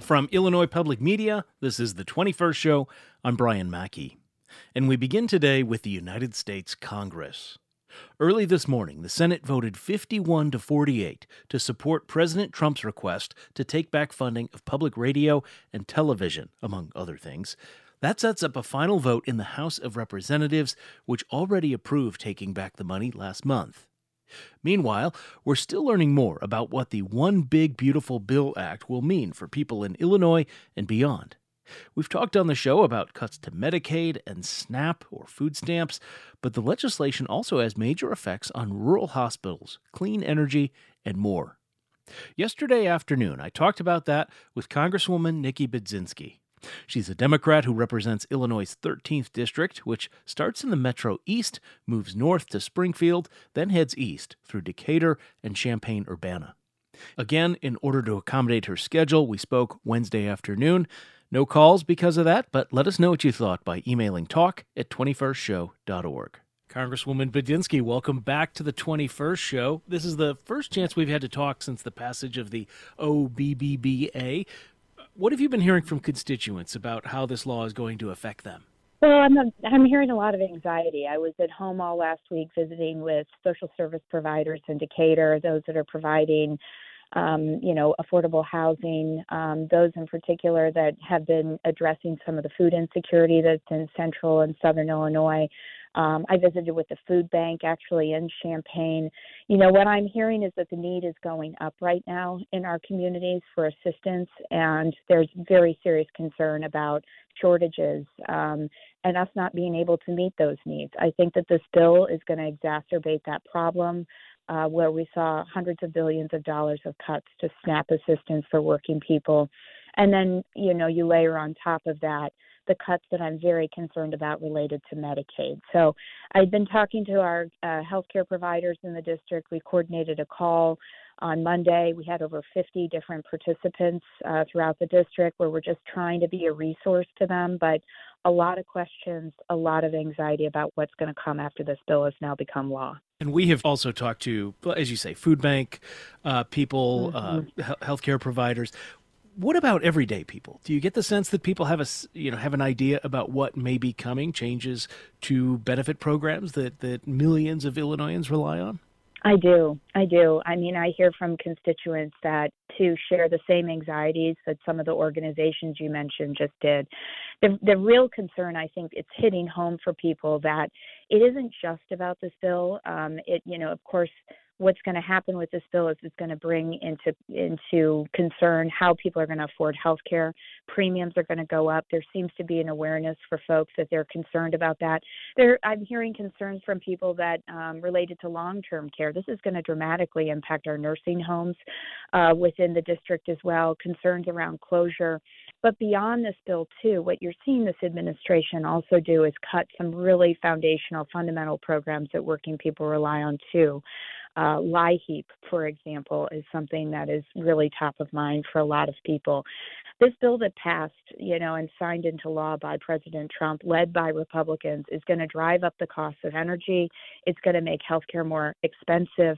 From Illinois Public Media, this is the 21st Show. I'm Brian Mackey. And we begin today with the United States Congress. Early this morning, the Senate voted 51 to 48 to support President Trump's request to take back funding of public radio and television, among other things. That sets up a final vote in the House of Representatives, which already approved taking back the money last month. Meanwhile, we're still learning more about what the One Big Beautiful Bill Act will mean for people in Illinois and beyond. We've talked on the show about cuts to Medicaid and SNAP or food stamps, but the legislation also has major effects on rural hospitals, clean energy, and more. Yesterday afternoon, I talked about that with Congresswoman Nikki Budzinski. She's a Democrat who represents Illinois' 13th District, which starts in the Metro East, moves north to Springfield, then heads east through Decatur and Champaign-Urbana. Again, in order to accommodate her schedule, we spoke Wednesday afternoon. No calls because of that, but let us know what you thought by emailing talk@21stshow.org. Congresswoman Budzinski, welcome back to the 21st Show. This is the first chance we've had to talk since the passage of the OBBBA. What have you been hearing from constituents about how this law is going to affect them? Well, I'm hearing a lot of anxiety. I was at home all last week visiting with social service providers in Decatur, those that are providing, affordable housing, those in particular that have been addressing some of the food insecurity that's in central and southern Illinois. I visited with the food bank actually in Champaign. What I'm hearing is that the need is going up right now in our communities for assistance, and there's very serious concern about shortages and us not being able to meet those needs. I think that this bill is going to exacerbate that problem where we saw hundreds of billions of dollars of cuts to SNAP assistance for working people. And then, you layer on top of that the cuts that I'm very concerned about related to Medicaid. So I've been talking to our healthcare providers in the district. We coordinated a call on Monday. We had over 50 different participants throughout the district where we're just trying to be a resource to them, but a lot of questions, a lot of anxiety about what's going to come after this bill has now become law. And we have also talked to, as you say, food bank people, healthcare providers. What about everyday people? Do you get the sense that people have an idea about what may be coming, changes to benefit programs that millions of Illinoisans rely on? I do. I mean, I hear from constituents that to share the same anxieties that some of the organizations you mentioned just did. The real concern, I think, it's hitting home for people that it isn't just about this bill. Of course, what's going to happen with this bill is it's going to bring into concern how people are going to afford health care. Premiums are going to go up. There seems to be an awareness for folks that they're concerned about that. I'm hearing concerns from people that related to long-term care. This is going to dramatically impact our nursing homes within the district as well, concerns around closure. But beyond this bill, too, what you're seeing this administration also do is cut some really foundational, fundamental programs that working people rely on, too. LIHEAP, for example, is something that is really top of mind for a lot of people. This bill that passed, and signed into law by President Trump, led by Republicans, is going to drive up the cost of energy. It's going to make healthcare more expensive,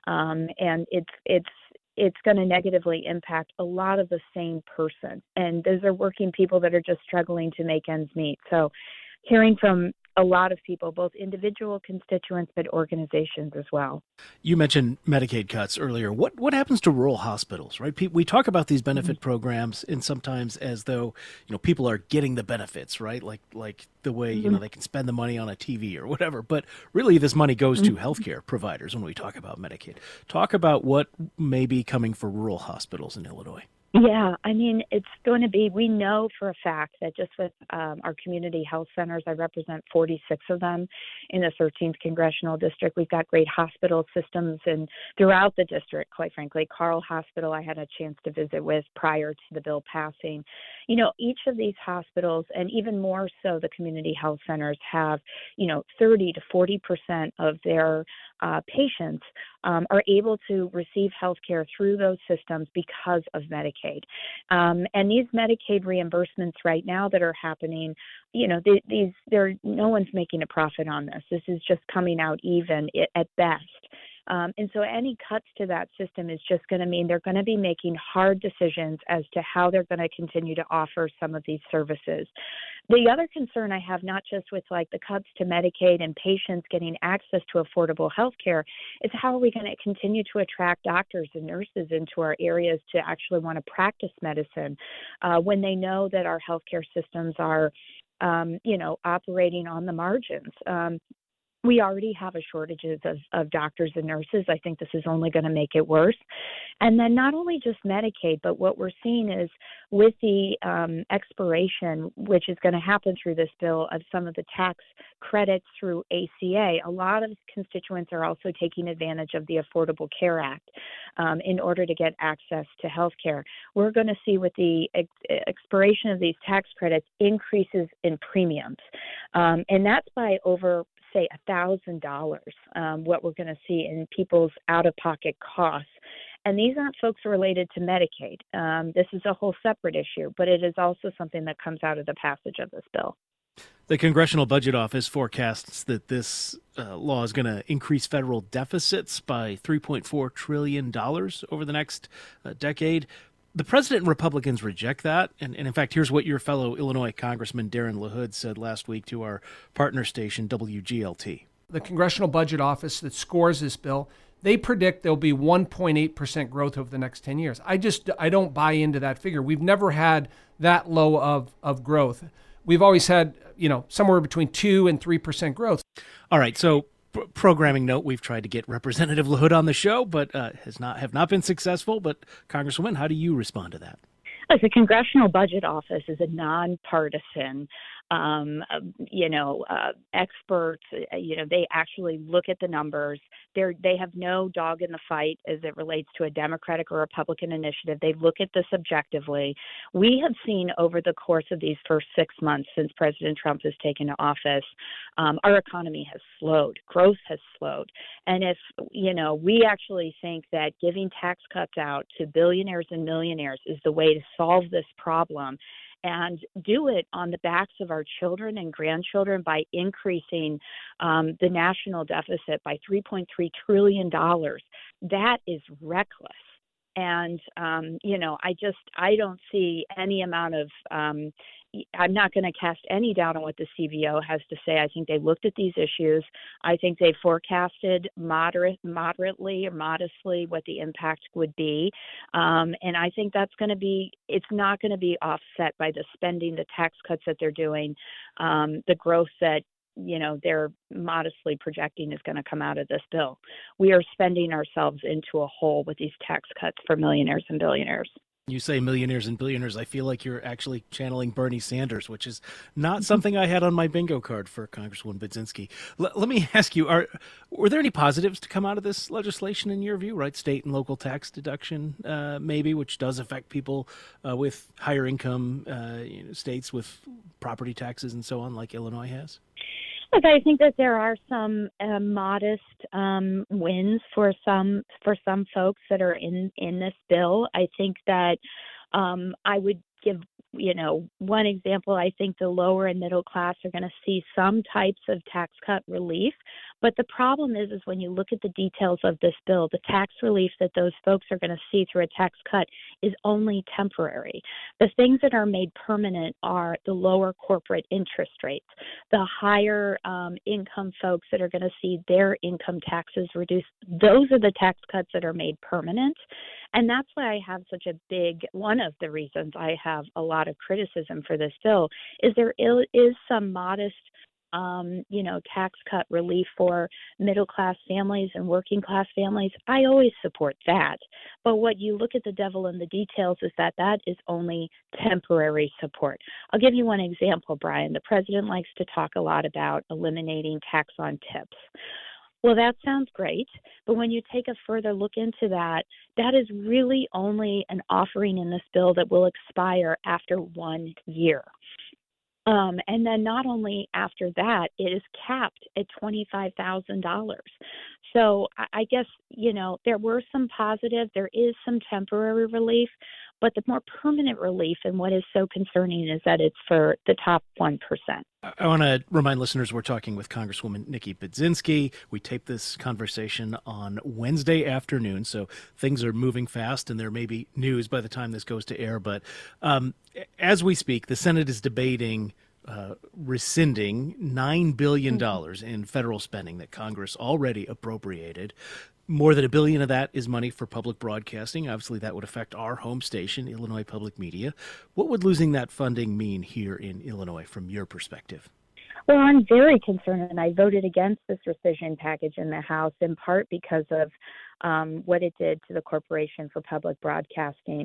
and it's going to negatively impact a lot of the same person. And those are working people that are just struggling to make ends meet. So hearing from a lot of people, both individual constituents, but organizations as well. You mentioned Medicaid cuts earlier. What happens to rural hospitals, right? We talk about these benefit programs and sometimes as though, people are getting the benefits, right? Like the way, they can spend the money on a TV or whatever. But really this money goes to healthcare providers when we talk about Medicaid. Talk about what may be coming for rural hospitals in Illinois. Yeah, I mean, it's going to be, we know for a fact that just with our community health centers, I represent 46 of them in the 13th Congressional District. We've got great hospital systems and throughout the district, quite frankly. Carle Hospital I had a chance to visit with prior to the bill passing. Each of these hospitals, and even more so the community health centers, have, 30 to 40% of their patients are able to receive health care through those systems because of Medicaid. And these Medicaid reimbursements right now that are happening, no one's making a profit on this. This is just coming out even at best. And so any cuts to that system is just going to mean they're going to be making hard decisions as to how they're going to continue to offer some of these services. The other concern I have, not just with like the cuts to Medicaid and patients getting access to affordable health care, is how are we going to continue to attract doctors and nurses into our areas to actually want to practice medicine when they know that our healthcare systems are, operating on the margins. We already have a shortages of doctors and nurses. I think this is only going to make it worse. And then not only just Medicaid, but what we're seeing is with the expiration, which is going to happen through this bill, of some of the tax credits through ACA, a lot of constituents are also taking advantage of the Affordable Care Act in order to get access to health care. We're going to see with the expiration of these tax credits increases in premiums. And that's by over, say, $1,000, what we're going to see in people's out-of-pocket costs. And these aren't folks related to Medicaid. This is a whole separate issue, but it is also something that comes out of the passage of this bill. The Congressional Budget Office forecasts that this law is going to increase federal deficits by $3.4 trillion over the next decade. The president and Republicans reject that. And in fact, here's what your fellow Illinois Congressman Darren LaHood said last week to our partner station, WGLT. The Congressional Budget Office that scores this bill, they predict there'll be 1.8% growth over the next 10 years. I don't buy into that figure. We've never had that low of growth. We've always had, somewhere between 2 and 3% growth. All right. So programming note, we've tried to get Representative LaHood on the show, but have not been successful. But Congresswoman, how do you respond to that? The Congressional Budget Office is a nonpartisan, experts. They actually look at the numbers. They have no dog in the fight as it relates to a Democratic or Republican initiative. They look at this objectively. We have seen over the course of these first 6 months since President Trump has taken office, our economy has slowed. Growth has slowed. And if, we actually think that giving tax cuts out to billionaires and millionaires is the way to solve this problem, and do it on the backs of our children and grandchildren by increasing the national deficit by $3.3 trillion. That is reckless. And, I don't see any amount of, I'm not going to cast any doubt on what the CBO has to say. I think they looked at these issues. I think they forecasted moderately or modestly what the impact would be. And I think it's not going to be offset by the spending, the tax cuts that they're doing, the growth that they're modestly projecting is going to come out of this bill. We are spending ourselves into a hole with these tax cuts for millionaires and billionaires. You say millionaires and billionaires. I feel like you're actually channeling Bernie Sanders, which is not something I had on my bingo card for Congresswoman Budzinski. Let me ask you, were there any positives to come out of this legislation in your view, right? State and local tax deduction, maybe, which does affect people with higher income states with property taxes and so on, like Illinois has? Look, I think that there are some modest wins for some folks that are in this bill. I think that I would give one example. I think the lower and middle class are going to see some types of tax cut relief. But the problem is when you look at the details of this bill, the tax relief that those folks are going to see through a tax cut is only temporary. The things that are made permanent are the lower corporate interest rates, the higher income folks that are going to see their income taxes reduced. Those are the tax cuts that are made permanent. And that's why I have one of the reasons I have a lot of criticism for this bill is there is some modest tax cut relief for middle class families and working class families. I always support that. But what you look at the devil in the details is that is only temporary support. I'll give you one example, Brian. The president likes to talk a lot about eliminating tax on tips. Well, that sounds great, but when you take a further look into that is really only an offering in this bill that will expire after 1 year. And then not only after that, it is capped at $25,000. So I guess, there were some positive, there is some temporary relief, But the more permanent relief and what is so concerning is that it's for the top 1%. I want to remind listeners we're talking with Congresswoman Nikki Budzinski. We taped this conversation on Wednesday afternoon, so things are moving fast, and there may be news by the time this goes to air. But as we speak, the Senate is debating rescinding $9 billion in federal spending that Congress already appropriated. More than $1 billion of that is money for public broadcasting. Obviously, that would affect our home station, Illinois Public Media. What would losing that funding mean here in Illinois from your perspective? Well, I'm very concerned, and I voted against this rescission package in the House in part because of what it did to the Corporation for Public Broadcasting.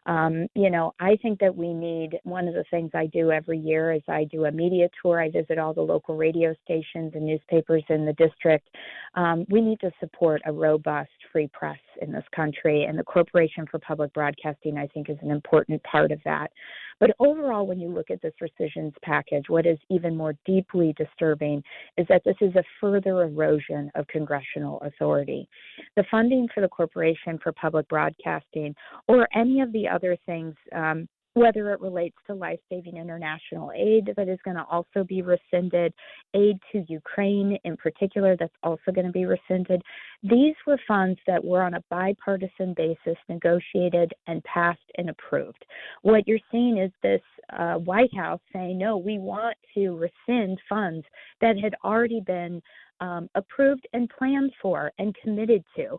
I think that we need, one of the things I do every year is I do a media tour. I visit all the local radio stations and newspapers in the district. We need to support a robust free press in this country, and the Corporation for Public Broadcasting, I think, is an important part of that. But overall, when you look at this rescissions package, what is even more deeply disturbing is that this is a further erosion of congressional authority. The funding for the Corporation for Public Broadcasting or any of the other things, whether it relates to life-saving international aid that is going to also be rescinded, aid to Ukraine in particular that's also going to be rescinded. These were funds that were on a bipartisan basis negotiated and passed and approved. What you're seeing is this White House saying, no, we want to rescind funds that had already been approved and planned for and committed to.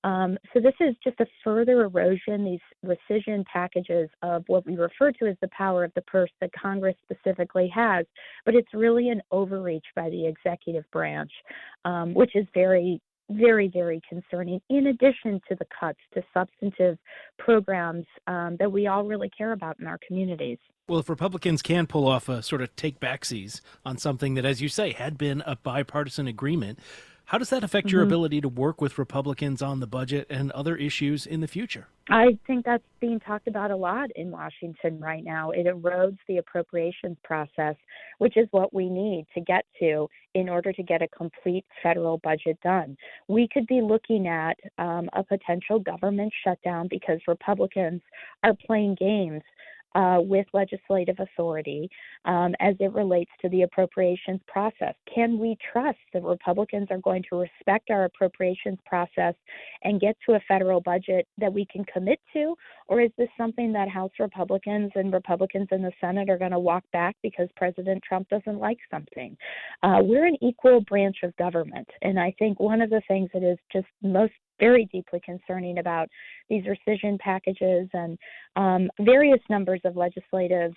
So this is just a further erosion, these rescission packages of what we refer to as the power of the purse that Congress specifically has, but it's really an overreach by the executive branch, which is very, very, very concerning, in addition to the cuts to substantive programs that we all really care about in our communities. Well, if Republicans can pull off a sort of take backsies on something that, as you say, had been a bipartisan agreement, how does that affect your ability to work with Republicans on the budget and other issues in the future? I think that's being talked about a lot in Washington right now. It erodes the appropriations process, which is what we need to get to in order to get a complete federal budget done. We could be looking at a potential government shutdown because Republicans are playing games with legislative authority as it relates to the appropriations process. Can we trust that Republicans are going to respect our appropriations process and get to a federal budget that we can commit to? Or is this something that House Republicans and Republicans in the Senate are going to walk back because President Trump doesn't like something? We're an equal branch of government. And I think one of the things that is just most very deeply concerning about these rescission packages and various numbers of legislative,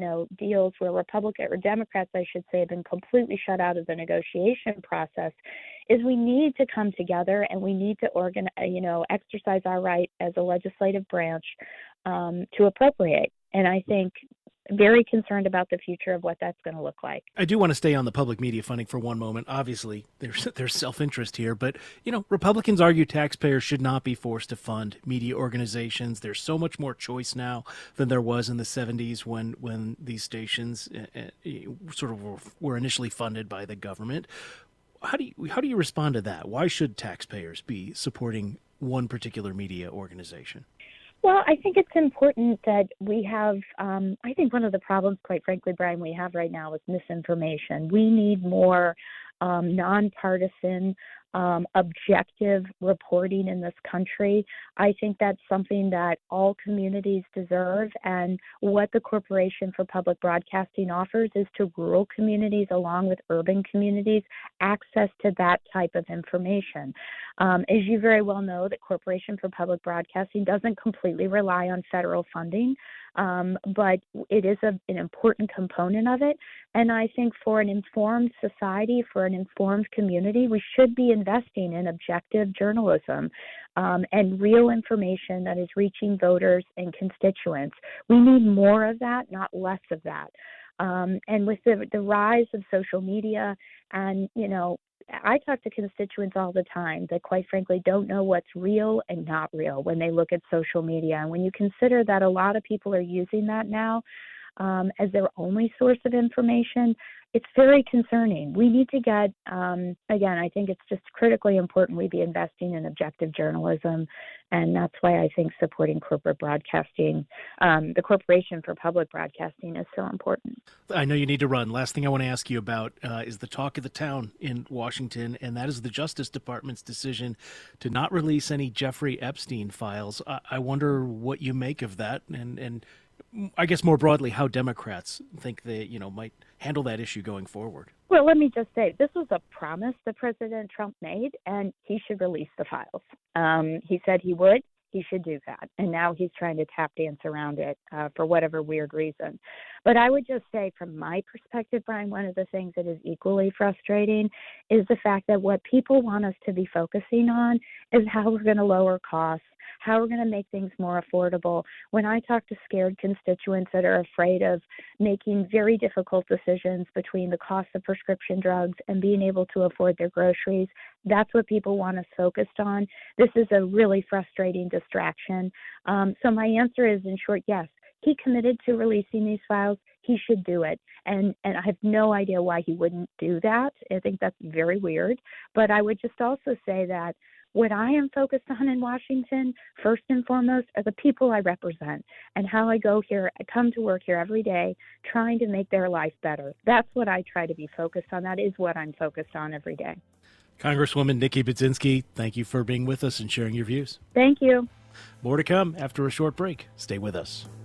deals where Republicans or Democrats, I should say, have been completely shut out of the negotiation process, is we need to come together and we need to exercise our right as a legislative branch to appropriate. And I think very concerned about the future of what that's going to look like. I do want to stay on the public media funding for one moment. Obviously, there's self-interest here, but, Republicans argue taxpayers should not be forced to fund media organizations. There's so much more choice now than there was in the 70s when these stations sort of were initially funded by the government. How do you respond to that? Why should taxpayers be supporting one particular media organization? Well, I think it's important that we have, I think one of the problems, quite frankly, Brian, we have right now is misinformation. We need more nonpartisan, objective reporting in this country. I think that's something that all communities deserve. And what the Corporation for Public Broadcasting offers is to rural communities along with urban communities access to that type of information. As you very well know, the Corporation for Public Broadcasting doesn't completely rely on federal funding, but it is an important component of it. And I think for an informed society, for an informed community, we should be investing in objective journalism and real information that is reaching voters and constituents. We need more of that, not less of that. And with the rise of social media and, I talk to constituents all the time that, quite frankly, don't know what's real and not real when they look at social media. And when you consider that a lot of people are using that now as their only source of information, it's very concerning. We need to get, again, I think it's just critically important we be investing in objective journalism, and that's why I think supporting corporate broadcasting, the Corporation for Public Broadcasting, is so important. I know you need to run. Last thing I want to ask you about is the talk of the town in Washington, and that is the Justice Department's decision to not release any Jeffrey Epstein files. I wonder what you make of that, and I guess more broadly, how Democrats think they, might handle that issue going forward. Well, let me just say, this was a promise that President Trump made, and he should release the files. He said he would. He should do that. And now he's trying to tap dance around it for whatever weird reason. But I would just say, from my perspective, Brian, one of the things that is equally frustrating is the fact that what people want us to be focusing on is how we're going to lower costs, how we're going to make things more affordable. When I talk to scared constituents that are afraid of making very difficult decisions between the cost of prescription drugs and being able to afford their groceries, that's what people want us focused on. This is a really frustrating distraction. So my answer is, in short, yes. He committed to releasing these files. He should do it. And I have no idea why he wouldn't do that. I think that's very weird. But I would just also say that what I am focused on in Washington, first and foremost, are the people I represent and how I come to work here every day trying to make their life better. That's what I try to be focused on. That is what I'm focused on every day. Congresswoman Nikki Budzinski, thank you for being with us and sharing your views. Thank you. More to come after a short break. Stay with us.